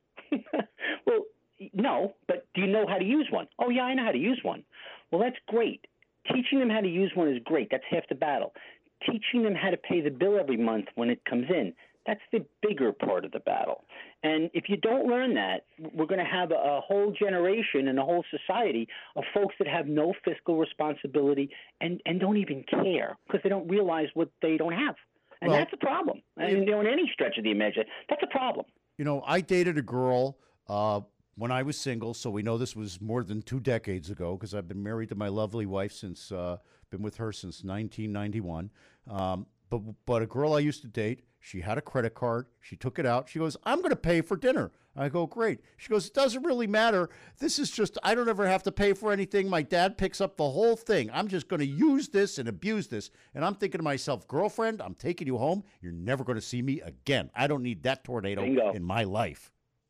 Well, no, but do you know how to use one? Oh, yeah, I know how to use one. Well, that's great. Teaching them how to use one is great. That's half the battle. Teaching them how to pay the bill every month when it comes in, that's the bigger part of the battle. And if you don't learn that, we're going to have a, a whole generation and a whole society of folks that have no fiscal responsibility and, and don't even care because they don't realize what they don't have. And Well, that's a problem. And, you know, in any stretch of the imagination, that's a problem. You know, I dated a girl uh, when I was single, so we know this was more than two decades ago because I've been married to my lovely wife since, uh, been with her since nineteen ninety-one. Um, but, but a girl I used to date, she had a credit card. She took it out. She goes, I'm going to pay for dinner. I go, great. She goes, it doesn't really matter. This is just, I don't ever have to pay for anything. My dad picks up the whole thing. I'm just going to use this and abuse this. And I'm thinking to myself, girlfriend, I'm taking you home. You're never going to see me again. I don't need that tornado Bingo. in my life.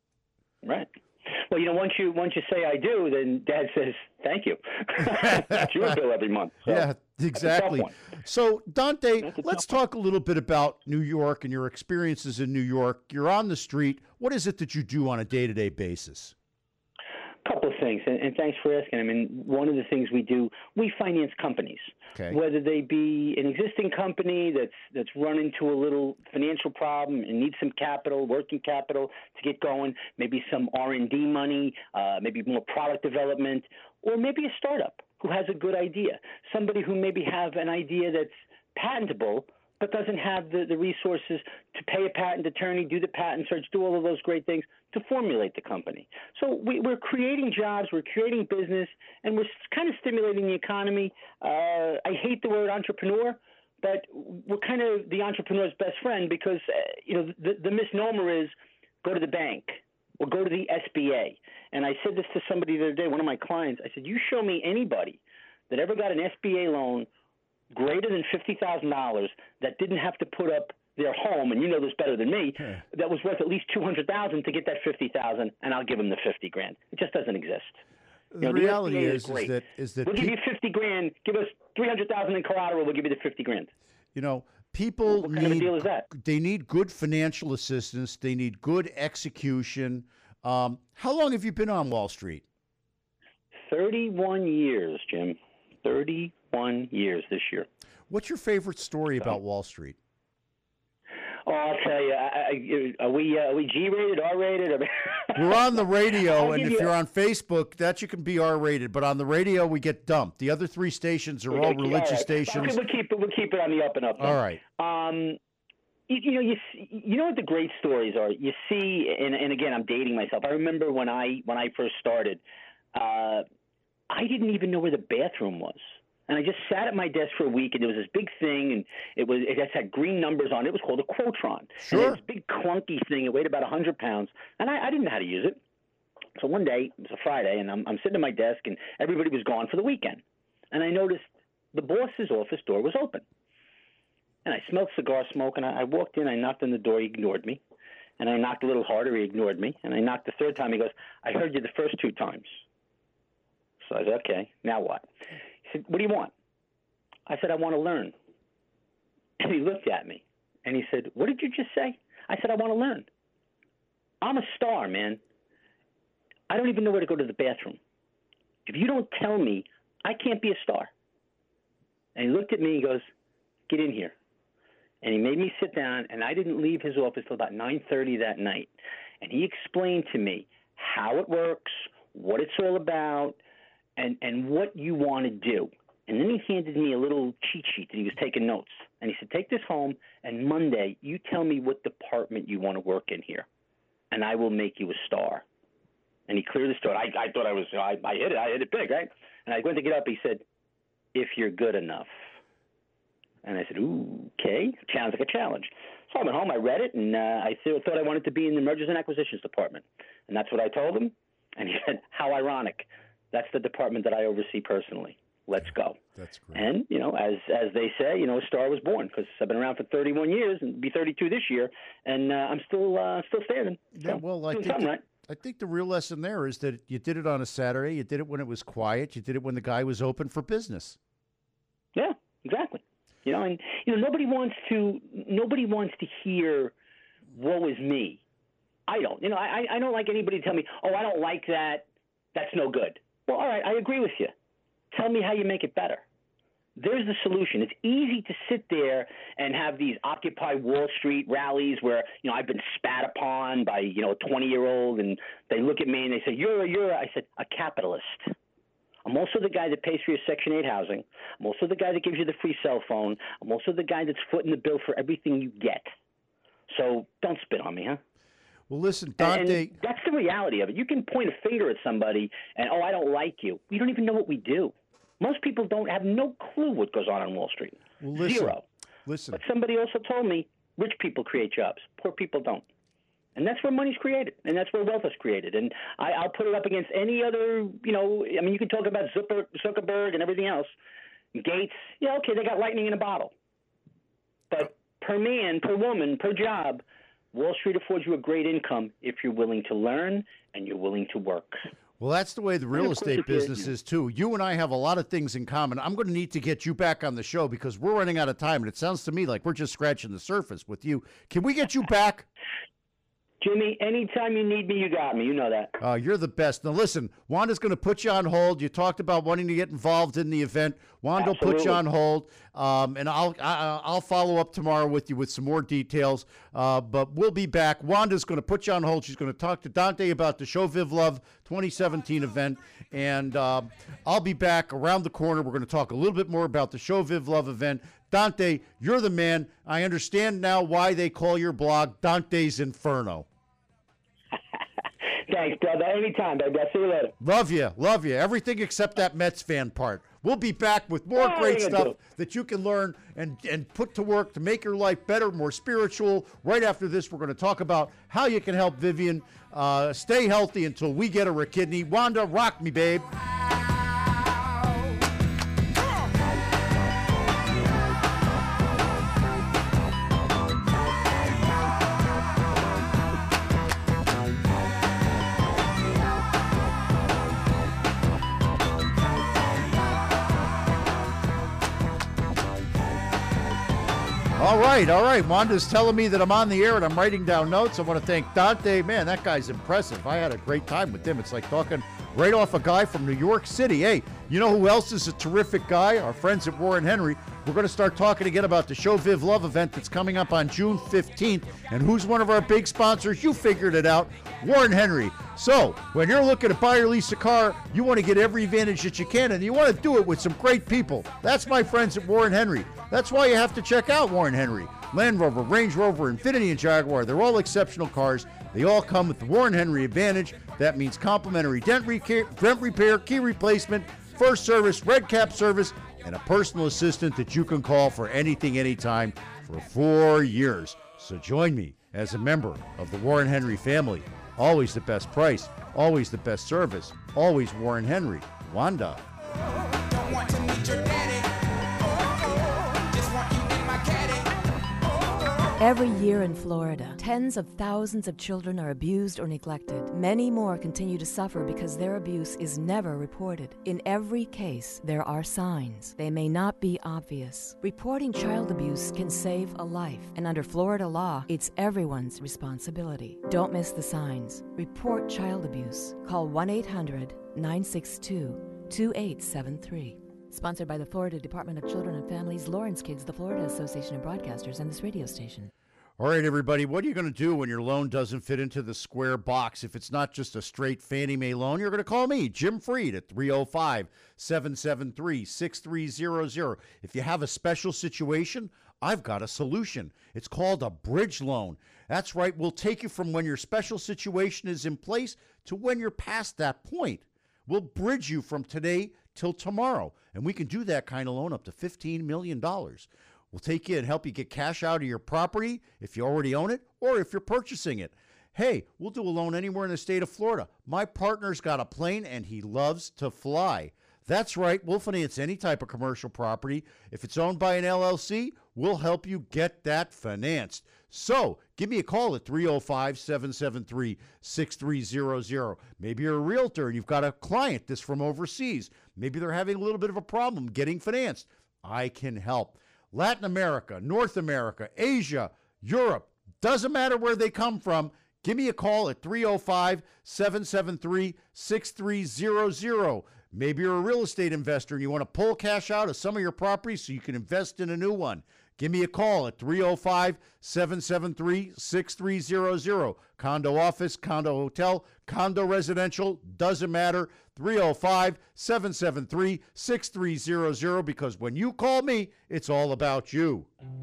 Right. Well, you know, once you once you say I do, then Dad says thank you. That's your bill every month. So Yeah, that's a tough exactly. one. So, Dante, That's a let's tough talk a little bit about New York and your experiences in New York. You're on the street. What is it that you do on a day-to-day basis? Couple of things, and, and thanks for asking. I mean, one of the things we do, we finance companies, Okay. whether they be an existing company that's that's run into a little financial problem and needs some capital, working capital to get going, maybe some R and D money, uh, maybe more product development, or maybe a startup who has a good idea, somebody who maybe have an idea that's patentable but doesn't have the, the resources to pay a patent attorney, do the patent search, do all of those great things to formulate the company. So we, we're creating jobs, we're creating business, and we're kind of stimulating the economy. Uh, I hate the word entrepreneur, but we're kind of the entrepreneur's best friend because, uh, you know, the, the misnomer is go to the bank or go to the S B A. And I said this to somebody the other day, one of my clients. I said, you show me anybody that ever got an S B A loan greater than fifty thousand dollars that didn't have to put up their home, and you know this better than me, Yeah. that was worth at least two hundred thousand dollars to get that fifty thousand dollars, and I'll give them the fifty grand. It just doesn't exist. The You know, reality S B A is, is great. that is that We'll give peop- you fifty grand, give us three hundred thousand dollars in collateral, we'll give you the fifty grand. you know, people What kind of a need deal is that? they need good financial assistance. They need good execution. Um, how long have you been on Wall Street? thirty-one years, Jim. thirty-one years this year. What's your favorite story about Wall Street? Oh, I'll tell you. I, I, are we uh, are we G-rated, R-rated? We're on the radio, I'll and give if you- you're on Facebook, that you can be R-rated. But on the radio, we get dumped. The other three stations are all Okay, religious right. stations. Okay, we'll keep it. We'll keep it on the up and up. then. All right. Um, you, you know, you see, you know what the great stories are. You see, and, and again, I'm dating myself. I remember when I when I first started, uh, I didn't even know where the bathroom was. And I just sat at my desk for a week, and there was this big thing, and it was it just had green numbers on it. It was called a Quotron. Sure. And it was this big clunky thing. It weighed about one hundred pounds, and I, I didn't know how to use it. So one day, it was a Friday, and I'm, I'm sitting at my desk, and everybody was gone for the weekend. And I noticed the boss's office door was open. And I smelled cigar smoke, and I, I walked in. I knocked on the door. He ignored me. And I knocked a little harder. He ignored me. And I knocked the third time. He goes, I heard you the first two times. So I said, okay, now what? He said, what do you want? I said, I want to learn. And he looked at me, and he said, what did you just say? I said, I want to learn. I'm a star, man. I don't even know where to go to the bathroom. If you don't tell me, I can't be a star. And he looked at me and goes, get in here. And he made me sit down, and I didn't leave his office till about nine thirty that night. And he explained to me how it works, what it's all about, and, and what you want to do. And then he handed me a little cheat sheet that he was taking notes. And he said, take this home, and Monday you tell me what department you want to work in here, and I will make you a star. And he cleared the store. I, I thought I was, I, I hit it. I hit it big, right? And I went to get up. He said, if you're good enough. And I said, ooh, okay. Sounds like a challenge. So I went home. I read it, and uh, I th- thought I wanted to be in the mergers and acquisitions department. And that's what I told him. And he said, how ironic. That's the department that I oversee personally. Let's go. That's great. And, you know, as as they say, you know, a star was born, because I've been around for thirty-one years and be thirty-two this year, and uh, I'm still uh, still standing. Yeah, so, well, I doing think something the, right. I think the real lesson there is that you did it on a Saturday. You did it when it was quiet. You did it when the guy was open for business. Yeah, exactly. You know, and you know, nobody wants to nobody wants to hear, "Woe is me." I don't. You know, I I don't like anybody to tell me, "Oh, I don't like that. That's no good." Well, all right, I agree with you. Tell me how you make it better. There's the solution. It's easy to sit there and have these Occupy Wall Street rallies where, you know, I've been spat upon by, you know, a twenty-year-old, and they look at me and they say, you're a, you're a, I said, a capitalist. I'm also the guy that pays for your Section eight housing. I'm also the guy that gives you the free cell phone. I'm also the guy that's footing the bill for everything you get. So don't spit on me, huh? Well, listen, Dante. And that's the reality of it. You can point a finger at somebody and, oh, I don't like you. You don't even know what we do. Most people don't have no clue what goes on on Wall Street. Well, listen, Zero. Listen. But somebody also told me rich people create jobs. Poor people don't. And that's where money's created, and that's where wealth is created. And I, I'll put it up against any other, you know, I mean, you can talk about Zucker, Zuckerberg and everything else. Gates, yeah, okay, they got lightning in a bottle. But per man, per woman, per job, Wall Street affords you a great income if you're willing to learn and you're willing to work. Well, that's the way the real estate business is, too. You and I have a lot of things in common. I'm going to need to get you back on the show because we're running out of time, and it sounds to me like we're just scratching the surface with you. Can we get you back? Jimmy, anytime you need me, you got me. You know that. Uh, you're the best. Now, listen, Wanda's going to put you on hold. You talked about wanting to get involved in the event. Wanda will put you on hold, um, and I'll I, I'll follow up tomorrow with you with some more details. Uh, but we'll be back. Wanda's going to put you on hold. She's going to talk to Dante about the Show Viv Love twenty seventeen event, and uh, I'll be back around the corner. We're going to talk a little bit more about the Show Viv Love event. Dante, you're the man. I understand now why they call your blog Dante's Inferno. Thanks, brother. Anytime, baby. I'll see you later. Love you. Love you. Everything except that Mets fan part. We'll be back with more Oh, great yeah, stuff do. that you can learn and, and put to work to make your life better, more spiritual. Right after this, we're going to talk about how you can help Vivian uh, stay healthy until we get her a kidney. Wanda, rock me, babe. All right, all right. Wanda's telling me that I'm on the air and I'm writing down notes. I want to thank Dante. Man, that guy's impressive. I had a great time with him. It's like talking right off a guy from New York City. Hey, you know who else is a terrific guy? Our friends at Warren Henry. We're going to start talking again about the Show Viv Love event that's coming up on June fifteenth. And who's one of our big sponsors? You figured it out, Warren Henry. So when you're looking to buy or lease a car, you want to get every advantage that you can, and you want to do it with some great people. That's my friends at Warren Henry. That's why you have to check out Warren Henry. Land Rover, Range Rover, Infiniti, and Jaguar, they're all exceptional cars. They all come with the Warren Henry Advantage. That means complimentary dent, reca- dent repair, key replacement, first service, red cap service, and a personal assistant that you can call for anything, anytime for four years. So join me as a member of the Warren Henry family. Always the best price, always the best service, always Warren Henry. Wanda. Don't want to meet your daddy. Oh, oh, just want you in my caddy. Oh, oh. Every year in Florida, tens of thousands of children are abused or neglected. Many more continue to suffer because their abuse is never reported. In every case, there are signs. They may not be obvious. Reporting child abuse can save a life, and under Florida law, it's everyone's responsibility. Don't miss the signs. Report child abuse. Call one eight hundred nine six two two eight seven three. Sponsored by the Florida Department of Children and Families, Lawrence Kids, the Florida Association of Broadcasters, and this radio station. All right, everybody, what are you going to do when your loan doesn't fit into the square box? If it's not just a straight Fannie Mae loan, you're going to call me, Jim Freed, at three oh five, seven seven three, six three zero zero. If you have a special situation, I've got a solution. It's called a bridge loan. That's right. We'll take you from when your special situation is in place to when you're past that point. We'll bridge you from today till tomorrow, and we can do that kind of loan up to fifteen million dollars. We'll take you and help you get cash out of your property if you already own it or if you're purchasing it. Hey, we'll do a loan anywhere in the state of Florida. My partner's got a plane, and he loves to fly. That's right. We'll finance any type of commercial property. If it's owned by an L L C, we'll help you get that financed. So give me a call at three oh five, seven seven three, six three zero zero. Maybe you're a realtor and you've got a client that's from overseas. Maybe they're having a little bit of a problem getting financed. I can help. Latin America, North America, Asia, Europe, doesn't matter where they come from. Give me a call at three oh five, seven seven three, six three zero zero. Maybe you're a real estate investor and you want to pull cash out of some of your properties so you can invest in a new one. Give me a call at three oh five, seven seven three, six three zero zero. Condo office, condo hotel, condo residential, doesn't matter. three oh five, seven seven three, six three zero zero, because when you call me, it's all about you.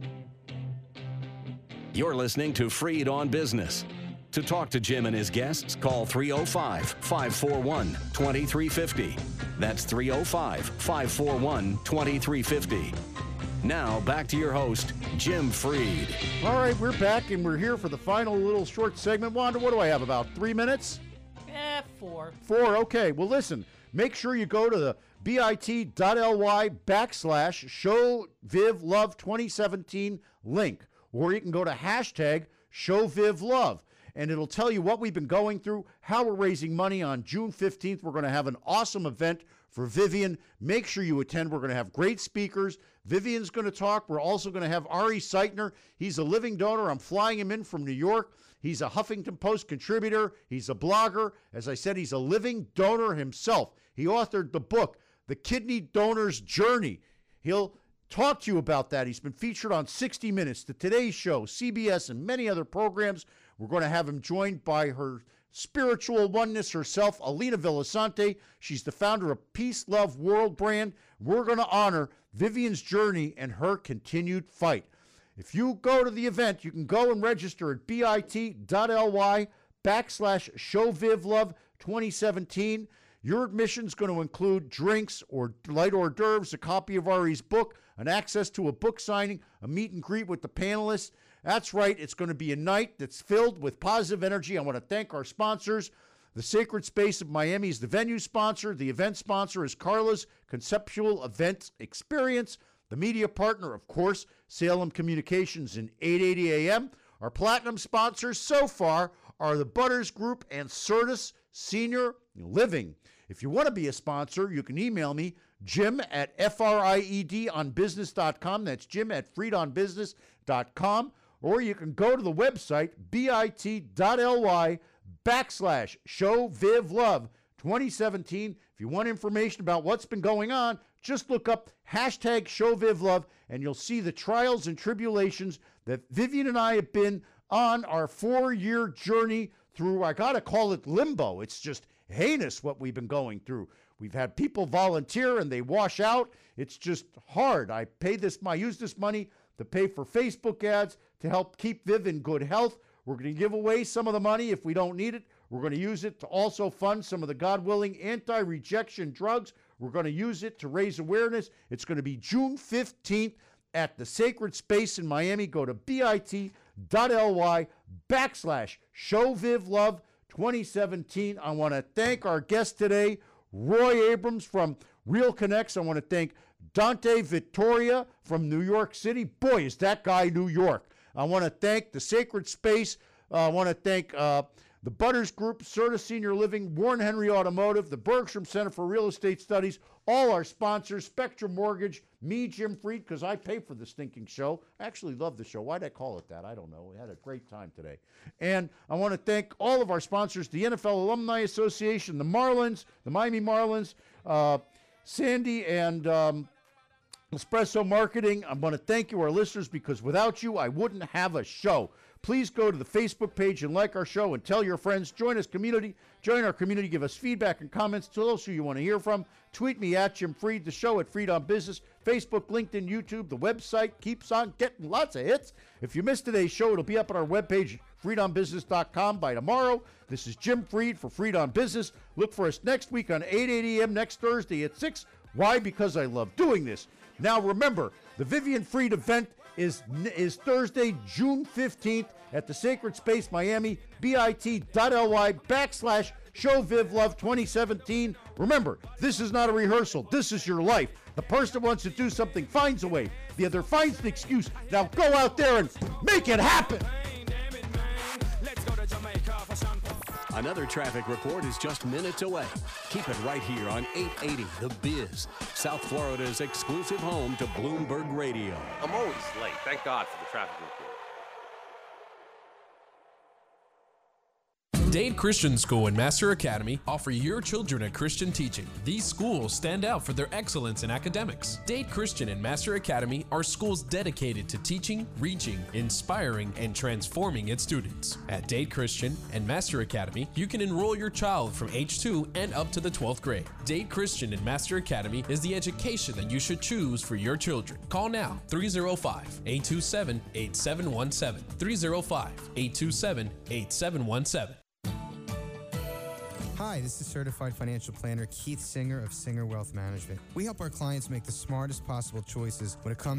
You're listening to Freed on Business. To talk to Jim and his guests, call three oh five, five four one, two three five oh. That's three oh five, five four one, two three five oh. Now, back to your host, Jim Freed. All right, we're back, and we're here for the final little short segment. Wanda, what do I have, about three minutes? Eh, four. Four, okay. Well, listen, make sure you go to the bit.ly backslash show viv love twenty seventeen link, or you can go to hashtag show viv love, and it'll tell you what we've been going through, how we're raising money. On June fifteenth, we're going to have an awesome event for Vivian. Make sure you attend. We're going to have great speakers. Vivian's going to talk. We're also going to have Ari Seitner. He's a living donor. I'm flying him in from New York. He's a Huffington Post contributor. He's a blogger. As I said, he's a living donor himself. He authored the book, The Kidney Donor's Journey. He'll talk to you about that. He's been featured on sixty minutes, The Today Show, C B S, and many other programs. We're going to have him joined by her spiritual oneness herself, Alina Villasante. She's the founder of Peace Love World brand. We're going to honor Vivian's journey and her continued fight. If you go to the event, you can go and register at bit.ly backslash showvivlove twenty seventeen. Your admission is going to include drinks or light hors d'oeuvres, a copy of Ari's book, an access to a book signing, a meet and greet with the panelists. That's right. It's going to be a night that's filled with positive energy. I want to thank our sponsors. The Sacred Space of Miami is the venue sponsor. The event sponsor is Carla's Conceptual Event Experience. The media partner, of course, Salem Communications and eight eighty A M. Our platinum sponsors so far are the Butters Group and Certus Senior Living. If you want to be a sponsor, you can email me, Jim at fried on business dot com. That's Jim at freed on business dot com. Or you can go to the website, bit.ly backslash showvivlove twenty seventeen. If you want information about what's been going on, just look up hashtag showvivlove, and you'll see the trials and tribulations that Vivian and I have been on our four-year journey through, I got to call it limbo. It's just heinous what we've been going through. We've had people volunteer and they wash out. It's just hard. I pay this, I use this money to pay for Facebook ads to help keep Viv in good health. We're going to give away some of the money if we don't need it. We're going to use it to also fund some of the, God willing, anti-rejection drugs. We're going to use it to raise awareness. It's going to be June fifteenth at the Sacred Space in Miami. Go to bit.ly backslash showvivlove twenty seventeen. I want to thank our guest today, Roy Abrams from Real Connects. I want to thank Dante Vittoria from New York City. Boy, is that guy New York. I want to thank the Sacred Space. Uh, I want to thank uh, the Butters Group, Serta Senior Living, Warren Henry Automotive, the Bergstrom Center for Real Estate Studies, all our sponsors, Spectrum Mortgage, me, Jim Fried, because I pay for the stinking show. I actually love the show. Why'd I call it that? I don't know. We had a great time today. And I want to thank all of our sponsors, the N F L Alumni Association, the Marlins, the Miami Marlins, uh, Sandy, and um, Espresso Marketing. I want to thank you, our listeners, because without you, I wouldn't have a show. Please go to the Facebook page and like our show and tell your friends. Join us community. Join our community. Give us feedback and comments. Tell us who you want to hear from. Tweet me at Jim Fried, the show at Fried on Business. Facebook, LinkedIn, YouTube. The website keeps on getting lots of hits. If you missed today's show, it'll be up on our webpage, fried on business dot com by tomorrow. This is Jim Fried for Fried on Business. Look for us next week on eight a.m. next Thursday at six. Why? Because I love doing this. Now remember, the Vivian Fried event is is Thursday, June fifteenth at the Sacred Space Miami, bit.ly backslash Show Viv Love twenty seventeen. Remember, this is not a rehearsal. This is your life. The person that wants to do something finds a way. The other finds an excuse. Now go out there and make it happen. Another traffic report is just minutes away. Keep it right here on eight eighty The Biz, South Florida's exclusive home to Bloomberg Radio. I'm always late. Thank God for the traffic report. Dade Christian School and Master Academy offer your children a Christian teaching. These schools stand out for their excellence in academics. Dade Christian and Master Academy are schools dedicated to teaching, reaching, inspiring, and transforming its students. At Dade Christian and Master Academy, you can enroll your child from age two and up to the twelfth grade. Dade Christian and Master Academy is the education that you should choose for your children. Call now, three oh five, eight two seven, eight seven one seven, three oh five, eight two seven, eight seven one seven. Hi, this is Certified Financial Planner Keith Singer of Singer Wealth Management. We help our clients make the smartest possible choices when it comes